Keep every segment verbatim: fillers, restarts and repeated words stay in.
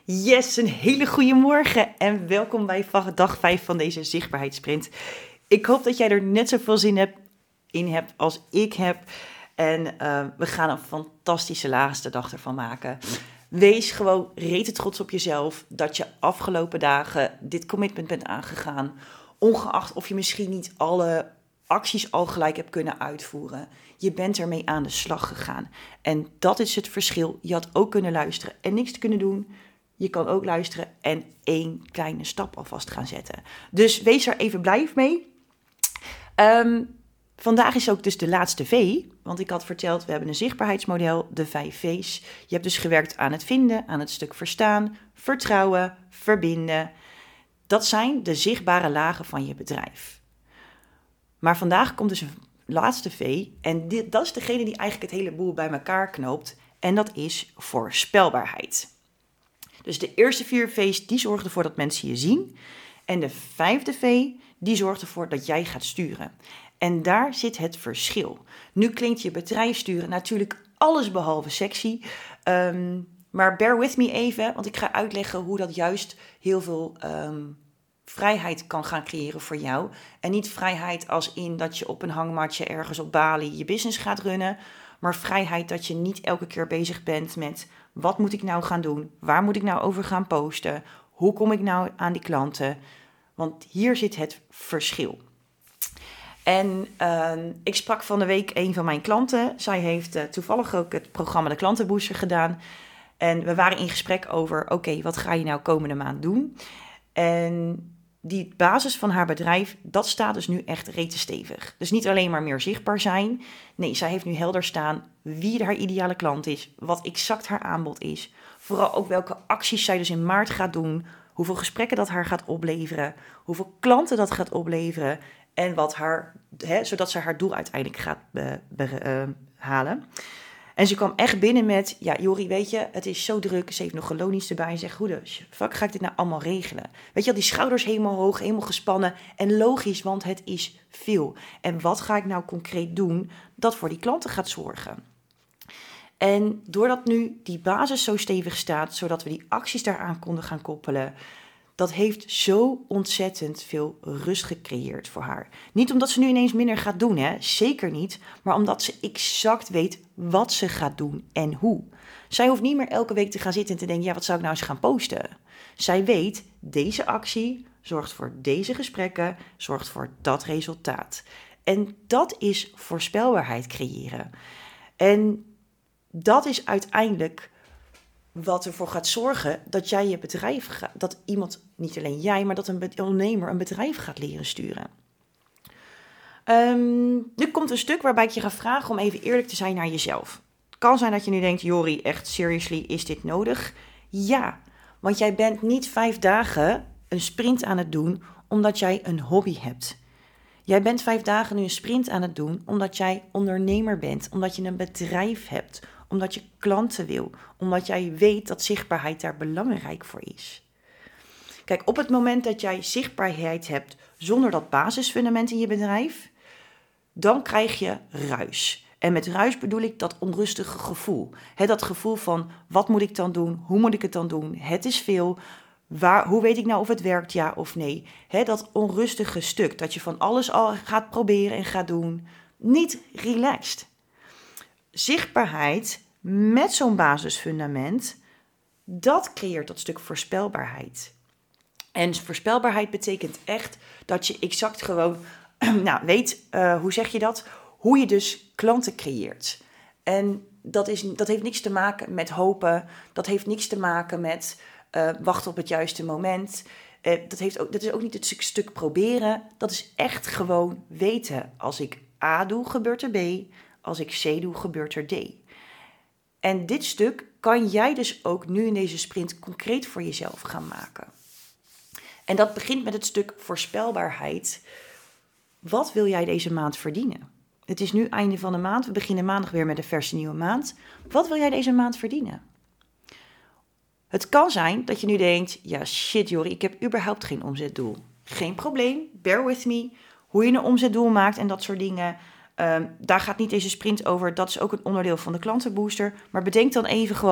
Yes, een hele goede morgen en welkom bij dag vijf van deze zichtbaarheidssprint. Ik hoop dat jij er net zoveel zin hebt, in hebt als ik heb. En uh, we gaan een fantastische laatste dag ervan maken. Wees gewoon rete trots op jezelf dat je afgelopen dagen dit commitment bent aangegaan. Ongeacht of je misschien niet alle acties al gelijk hebt kunnen uitvoeren. Je bent ermee aan de slag gegaan. En dat is het verschil. Je had ook kunnen luisteren en niks te kunnen doen. Je kan ook luisteren en één kleine stap alvast gaan zetten. Dus wees er even blij mee. Um, vandaag is ook dus de laatste V. Want ik had verteld, we hebben een zichtbaarheidsmodel, de vijf V's. Je hebt dus gewerkt aan het vinden, aan het stuk verstaan, vertrouwen, verbinden. Dat zijn de zichtbare lagen van je bedrijf. Maar vandaag komt dus een laatste V. En dit, dat is degene die eigenlijk het hele boel bij elkaar knoopt. En dat is voorspelbaarheid. Dus de eerste vier V's, die zorgen ervoor dat mensen je zien. En de vijfde V, die zorgt ervoor dat jij gaat sturen. En daar zit het verschil. Nu klinkt je bedrijf sturen natuurlijk alles behalve sexy. Um, maar bear with me even, want ik ga uitleggen hoe dat juist heel veel um, vrijheid kan gaan creëren voor jou. En niet vrijheid als in dat je op een hangmatje ergens op Bali je business gaat runnen. Maar vrijheid dat je niet elke keer bezig bent met wat moet ik nou gaan doen? Waar moet ik nou over gaan posten? Hoe kom ik nou aan die klanten? Want hier zit het verschil. En uh, ik sprak van de week een van mijn klanten. Zij heeft uh, toevallig ook het programma De Klantenbooster gedaan. En we waren in gesprek over, oké, okay, wat ga je nou komende maand doen? En die basis van haar bedrijf, dat staat dus nu echt rete stevig. Dus niet alleen maar meer zichtbaar zijn. Nee, zij heeft nu helder staan wie haar ideale klant is. Wat exact haar aanbod is. Vooral ook welke acties zij dus in maart gaat doen. Hoeveel gesprekken dat haar gaat opleveren. Hoeveel klanten dat gaat opleveren. En wat haar, hè, zodat ze haar doel uiteindelijk gaat be, be, uh, halen. En ze kwam echt binnen met, ja Jori, weet je, het is zo druk. Ze heeft nog loondienst erbij en zegt, hoe de fuck ga ik dit nou allemaal regelen? Weet je wel, die schouders helemaal hoog, helemaal gespannen. En logisch, want het is veel. En wat ga ik nou concreet doen dat voor die klanten gaat zorgen? En doordat nu die basis zo stevig staat, zodat we die acties daaraan konden gaan koppelen, dat heeft zo ontzettend veel rust gecreëerd voor haar. Niet omdat ze nu ineens minder gaat doen, hè? Zeker niet. Maar omdat ze exact weet wat ze gaat doen en hoe. Zij hoeft niet meer elke week te gaan zitten en te denken, ja, wat zou ik nou eens gaan posten? Zij weet, deze actie zorgt voor deze gesprekken, zorgt voor dat resultaat. En dat is voorspelbaarheid creëren. En dat is uiteindelijk wat ervoor gaat zorgen dat jij je bedrijf gaat, dat iemand, niet alleen jij, maar dat een ondernemer een bedrijf gaat leren sturen. Um, nu komt een stuk waarbij ik je ga vragen om even eerlijk te zijn naar jezelf. Het kan zijn dat je nu denkt, Jori, echt seriously, is dit nodig? Ja, want jij bent niet vijf dagen een sprint aan het doen omdat jij een hobby hebt. Jij bent vijf dagen nu een sprint aan het doen omdat jij ondernemer bent, omdat je een bedrijf hebt, omdat je klanten wil, omdat jij weet dat zichtbaarheid daar belangrijk voor is. Kijk, op het moment dat jij zichtbaarheid hebt zonder dat basisfundament in je bedrijf, dan krijg je ruis. En met ruis bedoel ik dat onrustige gevoel. He, dat gevoel van, wat moet ik dan doen? Hoe moet ik het dan doen? Het is veel. Waar, hoe weet ik nou of het werkt, ja of nee? He, dat onrustige stuk, dat je van alles al gaat proberen en gaat doen. Niet relaxed. Zichtbaarheid met zo'n basisfundament, dat creëert dat stuk voorspelbaarheid. En voorspelbaarheid betekent echt dat je exact gewoon, nou weet, uh, hoe zeg je dat? Hoe je dus klanten creëert. En dat, is, dat heeft niks te maken met hopen, dat heeft niks te maken met uh, wachten op het juiste moment. Uh, dat, heeft ook, dat is ook niet het stuk, stuk proberen, dat is echt gewoon weten. Als ik A doe, gebeurt er B. Als ik C doe, gebeurt er D. En dit stuk kan jij dus ook nu in deze sprint concreet voor jezelf gaan maken. En dat begint met het stuk voorspelbaarheid. Wat wil jij deze maand verdienen? Het is nu einde van de maand. We beginnen maandag weer met een verse nieuwe maand. Wat wil jij deze maand verdienen? Het kan zijn dat je nu denkt, ja shit Jori, ik heb überhaupt geen omzetdoel. Geen probleem, bear with me. Hoe je een omzetdoel maakt en dat soort dingen. Um, daar gaat niet deze sprint over. Dat is ook een onderdeel van de klantenbooster. Maar bedenk dan even gewoon,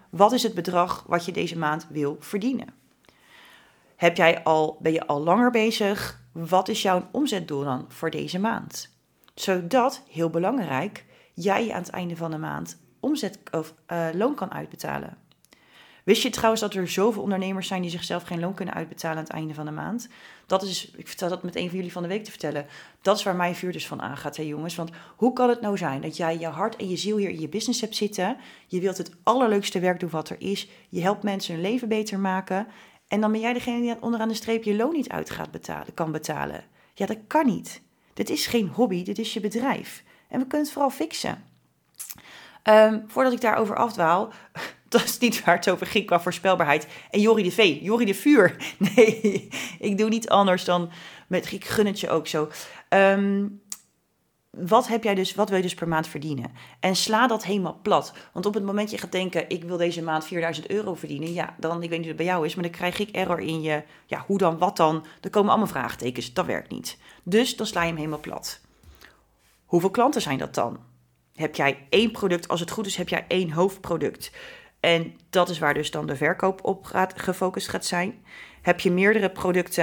Wat is het bedrag wat je deze maand wil verdienen? Heb jij al, ben je al langer bezig? Wat is jouw omzetdoel dan voor deze maand? Zodat, heel belangrijk, jij je aan het einde van de maand omzet of uh, loon kan uitbetalen. Wist je trouwens dat er zoveel ondernemers zijn die zichzelf geen loon kunnen uitbetalen aan het einde van de maand? Dat is, ik vertel dat met een van jullie van de week te vertellen. Dat is waar mijn vuur dus van aangaat, hè jongens. Want hoe kan het nou zijn dat jij je hart en je ziel hier in je business hebt zitten? Je wilt het allerleukste werk doen wat er is. Je helpt mensen hun leven beter maken. En dan ben jij degene die onderaan de streep je loon niet uit gaat betalen, kan betalen. Ja, dat kan niet. Dit is geen hobby, dit is je bedrijf. En we kunnen het vooral fixen. Um, voordat ik daarover afdwaal, dat is niet waar het over ging qua voorspelbaarheid. En Jorrie de Vee, Jorrie de Vuur. Nee, ik doe niet anders dan, met, ik gun het je ook zo. Um, wat heb jij dus, wat wil je dus per maand verdienen? En sla dat helemaal plat. Want op het moment dat je gaat denken, ik wil deze maand vierduizend euro verdienen. Ja, dan, ik weet niet of het bij jou is, maar dan krijg ik error in je. Ja, hoe dan, wat dan? Er komen allemaal vraagtekens, dat werkt niet. Dus dan sla je hem helemaal plat. Hoeveel klanten zijn dat dan? Heb jij één product, als het goed is, heb jij één hoofdproduct. En dat is waar dus dan de verkoop op gaat, gefocust gaat zijn. Heb je meerdere producten,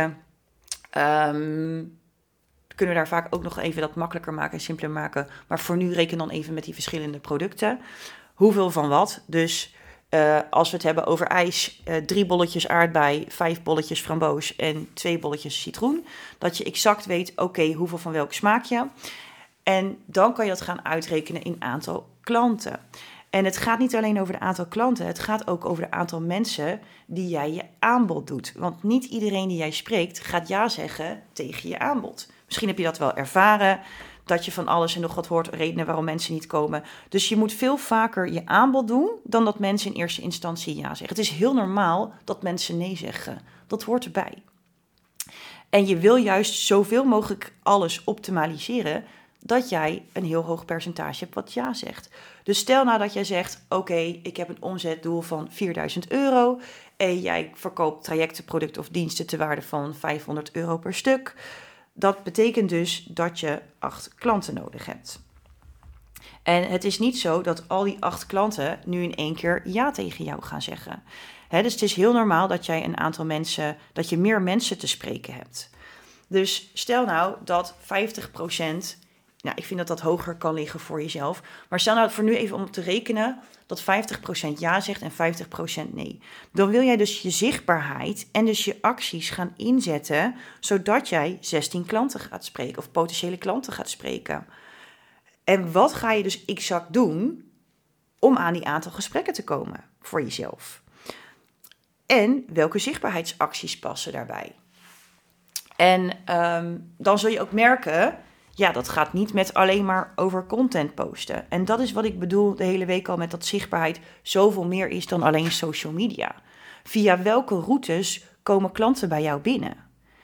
um, kunnen we daar vaak ook nog even dat makkelijker maken en simpeler maken. Maar voor nu reken dan even met die verschillende producten. Hoeveel van wat? Dus uh, als we het hebben over ijs, uh, drie bolletjes aardbei, vijf bolletjes framboos en twee bolletjes citroen. Dat je exact weet, oké, okay, hoeveel van welk smaakje. En dan kan je dat gaan uitrekenen in aantal klanten. En het gaat niet alleen over het aantal klanten, het gaat ook over het aantal mensen die jij je aanbod doet. Want niet iedereen die jij spreekt gaat ja zeggen tegen je aanbod. Misschien heb je dat wel ervaren, dat je van alles en nog wat hoort, redenen waarom mensen niet komen. Dus je moet veel vaker je aanbod doen dan dat mensen in eerste instantie ja zeggen. Het is heel normaal dat mensen nee zeggen. Dat hoort erbij. En je wil juist zoveel mogelijk alles optimaliseren, dat jij een heel hoog percentage hebt wat ja zegt. Dus stel nou dat jij zegt, oké, okay, ik heb een omzetdoel van vierduizend euro... en jij verkoopt trajecten, producten of diensten ter waarde van vijfhonderd euro per stuk. Dat betekent dus dat je acht klanten nodig hebt. En het is niet zo dat al die acht klanten nu in één keer ja tegen jou gaan zeggen. He, dus het is heel normaal dat jij een aantal mensen, dat je meer mensen te spreken hebt. Dus stel nou dat vijftig procent... Nou, ik vind dat dat hoger kan liggen voor jezelf. Maar stel nou voor nu even om te rekenen dat vijftig procent ja zegt en vijftig procent nee. Dan wil jij dus je zichtbaarheid en dus je acties gaan inzetten, zodat jij zestien klanten gaat spreken of potentiële klanten gaat spreken. En wat ga je dus exact doen om aan die aantal gesprekken te komen voor jezelf? En welke zichtbaarheidsacties passen daarbij? En um, dan zul je ook merken, ja, dat gaat niet met alleen maar over content posten. En dat is wat ik bedoel de hele week al met dat zichtbaarheid zoveel meer is dan alleen social media. Via welke routes komen klanten bij jou binnen?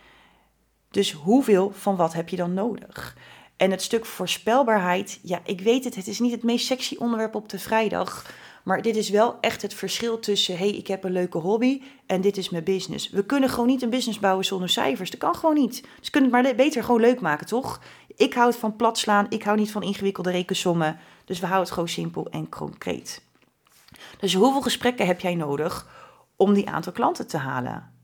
Dus hoeveel van wat heb je dan nodig? En het stuk voorspelbaarheid, ja, ik weet het, het is niet het meest sexy onderwerp op de vrijdag. Maar dit is wel echt het verschil tussen, hé, hey, ik heb een leuke hobby en dit is mijn business. We kunnen gewoon niet een business bouwen zonder cijfers. Dat kan gewoon niet. Dus kunnen het maar beter gewoon leuk maken, toch? Ik hou het van plat slaan, ik hou niet van ingewikkelde rekensommen. Dus we houden het gewoon simpel en concreet. Dus hoeveel gesprekken heb jij nodig om die aantal klanten te halen?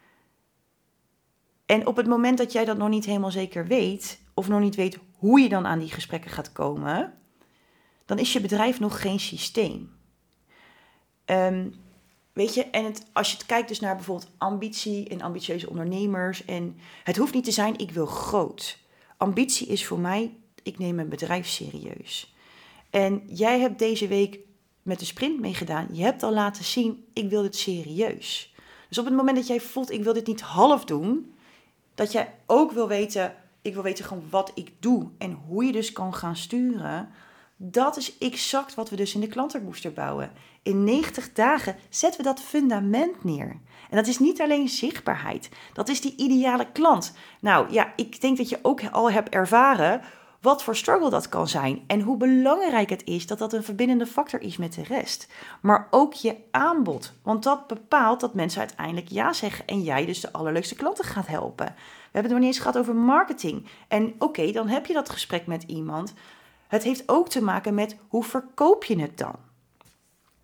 En op het moment dat jij dat nog niet helemaal zeker weet, of nog niet weet hoe je dan aan die gesprekken gaat komen, dan is je bedrijf nog geen systeem. Um, weet je, en het, als je het kijkt dus naar bijvoorbeeld ambitie en ambitieuze ondernemers, en het hoeft niet te zijn, ik wil groot. Ambitie is voor mij, ik neem mijn bedrijf serieus. En jij hebt deze week met de sprint meegedaan, je hebt al laten zien, ik wil dit serieus. Dus op het moment dat jij voelt, ik wil dit niet half doen, dat jij ook wil weten, ik wil weten gewoon wat ik doe en hoe je dus kan gaan sturen. Dat is exact wat we dus in de klantenbooster bouwen. In negentig dagen zetten we dat fundament neer. En dat is niet alleen zichtbaarheid. Dat is die ideale klant. Nou ja, ik denk dat je ook al hebt ervaren wat voor struggle dat kan zijn. En hoe belangrijk het is dat dat een verbindende factor is met de rest. Maar ook je aanbod. Want dat bepaalt dat mensen uiteindelijk ja zeggen. En jij dus de allerleukste klanten gaat helpen. We hebben het nog niet eens gehad over marketing. En oké, okay, dan heb je dat gesprek met iemand. Het heeft ook te maken met hoe verkoop je het dan?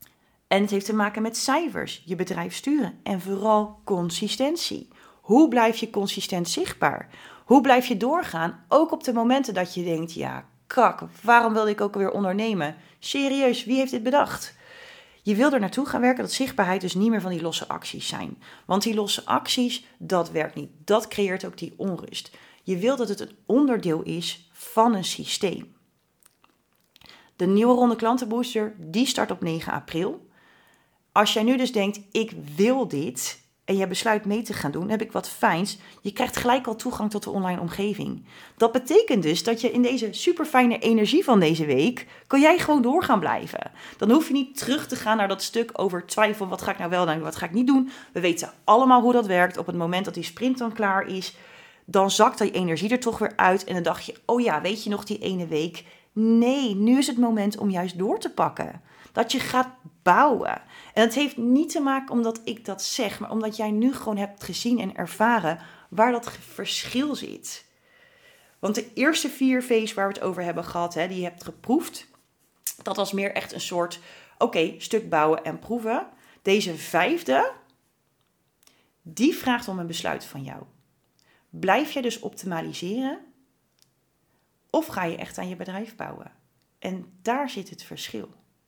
En het heeft te maken met cijfers, je bedrijf sturen en vooral consistentie. Hoe blijf je consistent zichtbaar? Hoe blijf je doorgaan? Ook op de momenten dat je denkt, ja, kak, waarom wilde ik ook alweer ondernemen? Serieus, wie heeft dit bedacht? Je wil er naartoe gaan werken dat zichtbaarheid dus niet meer van die losse acties zijn. Want die losse acties, dat werkt niet. Dat creëert ook die onrust. Je wil dat het een onderdeel is van een systeem. De nieuwe ronde klantenbooster, die start op negen april. Als jij nu dus denkt, ik wil dit, en je besluit mee te gaan doen, heb ik wat fijns. Je krijgt gelijk al toegang tot de online omgeving. Dat betekent dus dat je in deze superfijne energie van deze week, kan jij gewoon door gaan blijven. Dan hoef je niet terug te gaan naar dat stuk over twijfel, wat ga ik nou wel doen, wat ga ik niet doen. We weten allemaal hoe dat werkt. Op het moment dat die sprint dan klaar is, dan zakt die energie er toch weer uit. En dan dacht je, oh ja, weet je nog die ene week? Nee, nu is het moment om juist door te pakken. Dat je gaat bouwen. En het heeft niet te maken omdat ik dat zeg, maar omdat jij nu gewoon hebt gezien en ervaren waar dat verschil zit. Want de eerste vier V's waar we het over hebben gehad, hè, die je hebt geproefd, dat was meer echt een soort, oké, okay, stuk bouwen en proeven. Deze vijfde, die vraagt om een besluit van jou. Blijf jij dus optimaliseren of ga je echt aan je bedrijf bouwen? En daar zit het verschil.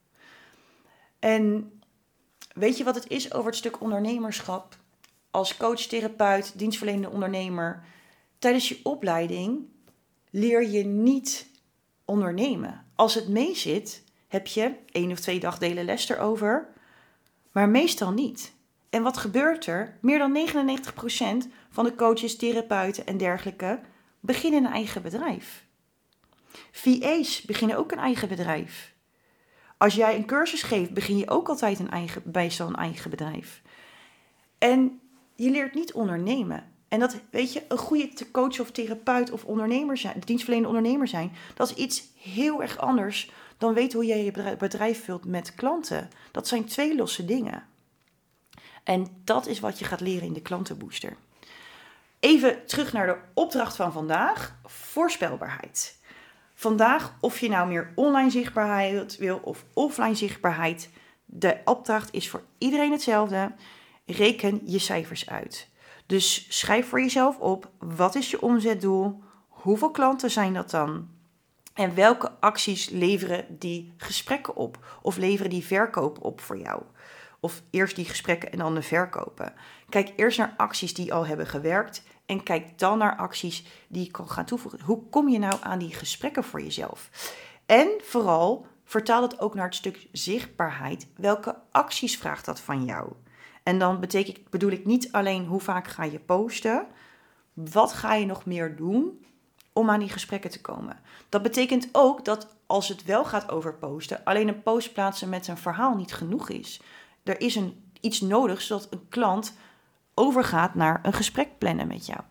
En weet je wat het is over het stuk ondernemerschap? Als coach, therapeut, dienstverlenende ondernemer. Tijdens je opleiding leer je niet ondernemen. Als het mee zit, heb je één of twee dagdelen les erover. Maar meestal niet. En wat gebeurt er? Meer dan negenennegentig procent van de coaches, therapeuten en dergelijke beginnen een eigen bedrijf. V A's beginnen ook een eigen bedrijf. Als jij een cursus geeft, begin je ook altijd een eigen, bij zo'n eigen bedrijf. En je leert niet ondernemen. En dat, weet je, een goede coach of therapeut of ondernemer zijn, dienstverlenende ondernemer zijn, dat is iets heel erg anders dan weten hoe jij je bedrijf vult met klanten. Dat zijn twee losse dingen. En dat is wat je gaat leren in de klantenbooster. Even terug naar de opdracht van vandaag, voorspelbaarheid. Vandaag, of je nou meer online zichtbaarheid wil of offline zichtbaarheid, de opdracht is voor iedereen hetzelfde. Reken je cijfers uit. Dus schrijf voor jezelf op, wat is je omzetdoel? Hoeveel klanten zijn dat dan? En welke acties leveren die gesprekken op? Of leveren die verkopen op voor jou? Of eerst die gesprekken en dan de verkopen. Kijk eerst naar acties die al hebben gewerkt. En kijk dan naar acties die je kan gaan toevoegen. Hoe kom je nou aan die gesprekken voor jezelf? En vooral, vertaal het ook naar het stuk zichtbaarheid. Welke acties vraagt dat van jou? En dan betekent, bedoel ik niet alleen hoe vaak ga je posten. Wat ga je nog meer doen om aan die gesprekken te komen? Dat betekent ook dat als het wel gaat over posten, alleen een post plaatsen met een verhaal niet genoeg is. Er is een, iets nodig zodat een klant overgaat naar een gesprek plannen met jou.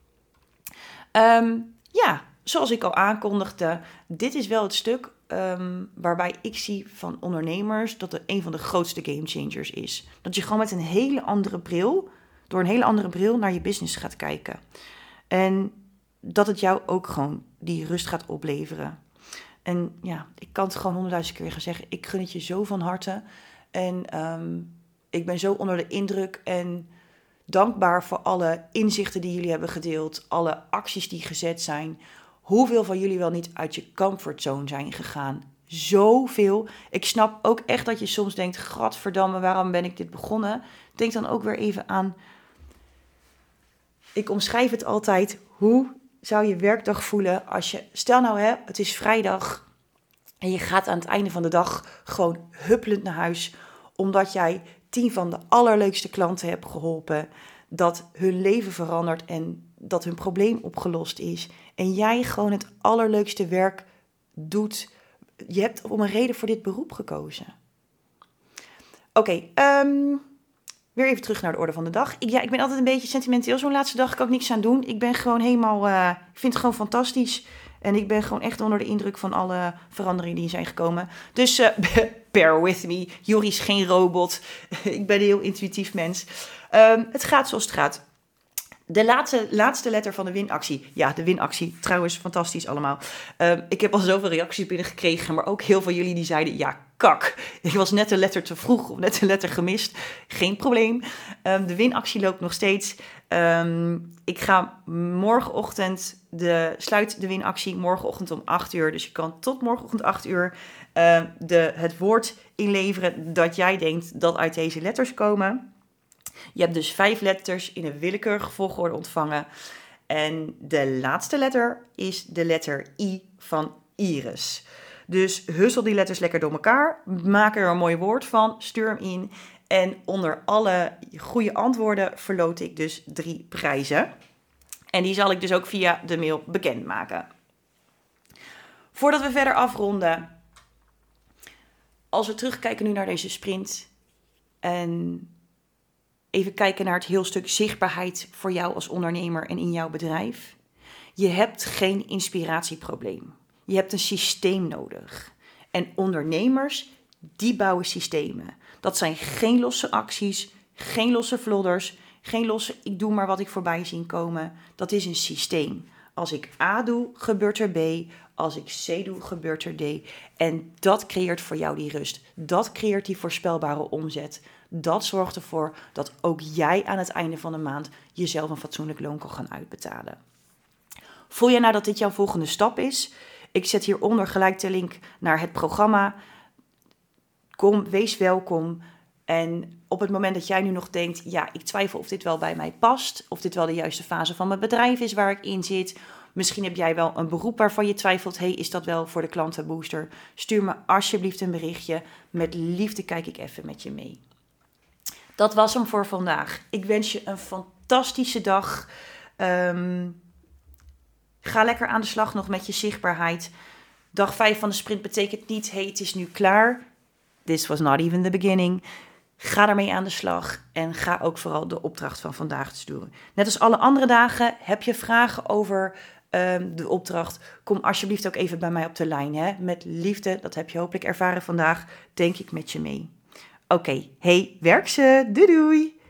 Um, ja, zoals ik al aankondigde, dit is wel het stuk um, waarbij ik zie van ondernemers dat het een van de grootste gamechangers is. Dat je gewoon met een hele andere bril, door een hele andere bril naar je business gaat kijken. En dat het jou ook gewoon die rust gaat opleveren. En ja, ik kan het gewoon honderdduizend keer gaan zeggen, ik gun het je zo van harte. En um, ik ben zo onder de indruk en dankbaar voor alle inzichten die jullie hebben gedeeld, alle acties die gezet zijn. Hoeveel van jullie wel niet uit je comfortzone zijn gegaan? Zoveel. Ik snap ook echt dat je soms denkt, gadverdamme, waarom ben ik dit begonnen? Denk dan ook weer even aan, ik omschrijf het altijd, hoe zou je werkdag voelen als je, stel nou hè, het is vrijdag en je gaat aan het einde van de dag gewoon huppelend naar huis, omdat jij tien van de allerleukste klanten hebt geholpen, dat hun leven verandert en dat hun probleem opgelost is. En jij gewoon het allerleukste werk doet. Je hebt om een reden voor dit beroep gekozen. Oké, okay, um, weer even terug naar de orde van de dag. Ik, ja, ik ben altijd een beetje sentimenteel. Zo'n laatste dag kan ik niks aan doen. Ik ben gewoon helemaal, uh, ik vind het gewoon fantastisch. En ik ben gewoon echt onder de indruk van alle veranderingen die zijn gekomen. Dus uh, bear with me. Jori is geen robot. Ik ben een heel intuïtief mens. Um, het gaat zoals het gaat. De laatste, laatste letter van de winactie. Ja, de winactie. Trouwens, fantastisch allemaal. Um, ik heb al zoveel reacties binnengekregen. Maar ook heel veel jullie die zeiden, ja, kak, ik was net een letter te vroeg of net een letter gemist. Geen probleem. Um, de winactie loopt nog steeds. Um, ik ga morgenochtend, de, sluit de winactie morgenochtend om acht uur. Dus je kan tot morgenochtend acht uur uh, de, het woord inleveren dat jij denkt dat uit deze letters komen. Je hebt dus vijf letters in een willekeurige volgorde ontvangen. En de laatste letter is de letter I van Iris. Dus hustel die letters lekker door elkaar. Maak er een mooi woord van. Stuur hem in. En onder alle goede antwoorden verloot ik dus drie prijzen. En die zal ik dus ook via de mail bekendmaken. Voordat we verder afronden. Als we terugkijken nu naar deze sprint. En even kijken naar het heel stuk zichtbaarheid voor jou als ondernemer en in jouw bedrijf. Je hebt geen inspiratieprobleem. Je hebt een systeem nodig. En ondernemers, die bouwen systemen. Dat zijn geen losse acties, geen losse vlodders, geen losse ik doe maar wat ik voorbij zie komen. Dat is een systeem. Als ik A doe, gebeurt er B. Als ik C doe, gebeurt er D. En dat creëert voor jou die rust. Dat creëert die voorspelbare omzet. Dat zorgt ervoor dat ook jij aan het einde van de maand jezelf een fatsoenlijk loon kan gaan uitbetalen. Voel je nou dat dit jouw volgende stap is? Ik zet hieronder gelijk de link naar het programma. Kom, wees welkom. En op het moment dat jij nu nog denkt, ja, ik twijfel of dit wel bij mij past, of dit wel de juiste fase van mijn bedrijf is waar ik in zit. Misschien heb jij wel een beroep waarvan je twijfelt, hey, is dat wel voor de klantenbooster? Stuur me alsjeblieft een berichtje. Met liefde kijk ik even met je mee. Dat was hem voor vandaag. Ik wens je een fantastische dag. Um, ga lekker aan de slag nog met je zichtbaarheid. Dag vijf van de sprint betekent niet, hey, het is nu klaar. This was not even the beginning. Ga daarmee aan de slag en ga ook vooral de opdracht van vandaag sturen. Net als alle andere dagen, heb je vragen over um, de opdracht, kom alsjeblieft ook even bij mij op de lijn. Hè? Met liefde, dat heb je hopelijk ervaren vandaag, denk ik met je mee. Oké, okay. Hey, werk ze. Doei doei.